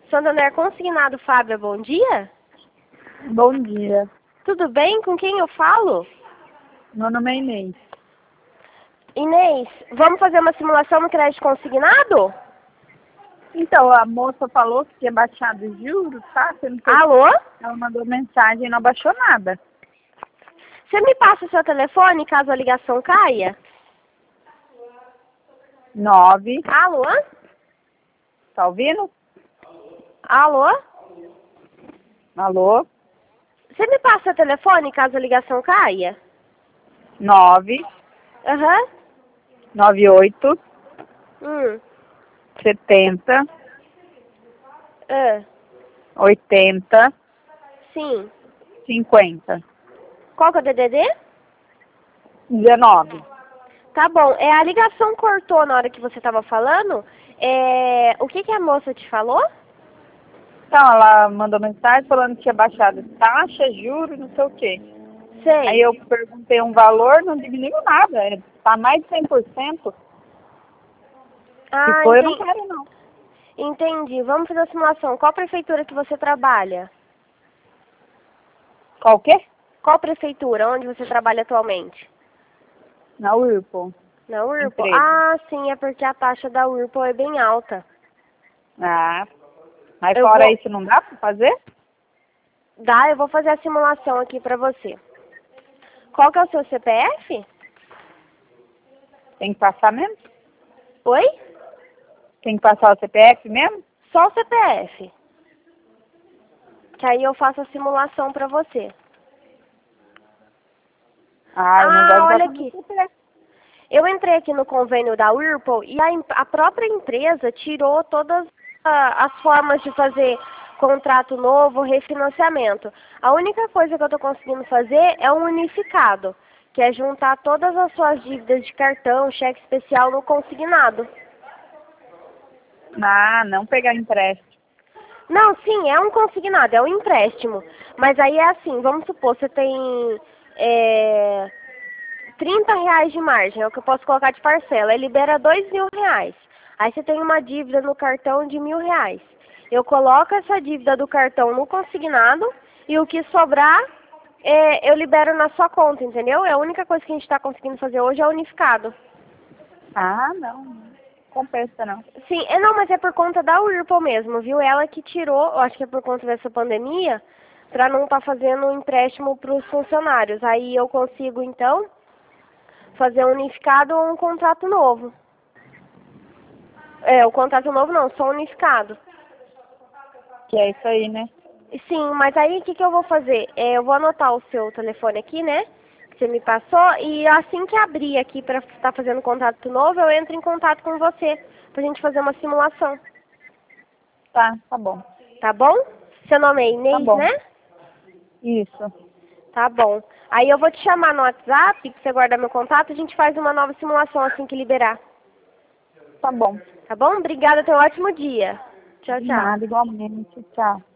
Santander Consignado Fábia, bom dia. Bom dia. Tudo bem? Com quem eu falo? Meu nome é Inês. Inês, vamos fazer uma simulação no crédito consignado? Então, a moça falou que tinha baixado os juros, tá? Alô? Ela mandou mensagem e não baixou nada. Você me passa o seu telefone caso a ligação caia? 9. Alô? Tá ouvindo? Alô? Alô? Você me passa o seu telefone caso a ligação caia? 9, Aham. 98, Hum. 70, Ah. 80, Sim. 50, Qual que é o DDD? 19. Tá bom. A ligação cortou na hora que você estava falando. O que a moça te falou? Então, ela mandou mensagem falando que tinha baixado taxa, juros, não sei o quê. Sei. Aí eu perguntei um valor, não diminuiu nada. Tá mais de 100%. Se for, eu não quero, não. Entendi. Vamos fazer a simulação. Qual prefeitura que você trabalha? Qual o quê? Qual prefeitura? Onde você trabalha atualmente? Na Whirlpool. Na Whirlpool? Empresa. Ah, sim, é porque a taxa da Whirlpool é bem alta. Ah, mas fora isso não dá pra fazer? Dá, eu vou fazer a simulação aqui pra você. Qual que é o seu CPF? Tem que passar mesmo? Oi? Tem que passar o CPF mesmo? Só o CPF. Que aí eu faço a simulação pra você. Ah, o negócio olha vai aqui. CPF. Eu entrei aqui no convênio da Whirlpool e a própria empresa tirou todas as formas de fazer contrato novo, refinanciamento. A única coisa que eu estou conseguindo fazer é um unificado, que é juntar todas as suas dívidas de cartão, cheque especial no consignado. Ah, não pegar empréstimo. Não, sim, é um consignado, é um empréstimo. Mas aí é assim, vamos supor, você tem R$30 de margem, é o que eu posso colocar de parcela. Aí libera R$2.000. Aí você tem uma dívida no cartão de R$1.000. Eu coloco essa dívida do cartão no consignado e o que sobrar eu libero na sua conta, entendeu? É a única coisa que a gente está conseguindo fazer hoje é unificado. Ah, não. Compensa não. Sim, não, mas é por conta da Whirlpool mesmo, viu? Ela que tirou, eu acho que é por conta dessa pandemia, para não estar fazendo empréstimo para os funcionários. Aí eu consigo, então, fazer um unificado ou um contrato novo. O contrato novo não, só unificado. Que é isso aí, né? Sim, mas aí o que eu vou fazer? Eu vou anotar o seu telefone aqui, né? Que você me passou, e assim que abrir aqui para estar fazendo contrato novo, eu entro em contato com você, pra gente fazer uma simulação. Tá bom. Tá bom? Seu nome é Tá Inês, bom. né? Isso. Tá bom. Aí eu vou te chamar no WhatsApp, pra você guardar meu contato, a gente faz uma nova simulação assim que liberar. Tá bom. Tá bom? Obrigada, tenha um ótimo dia. Tchau, De tchau. nada, igualmente. Tchau.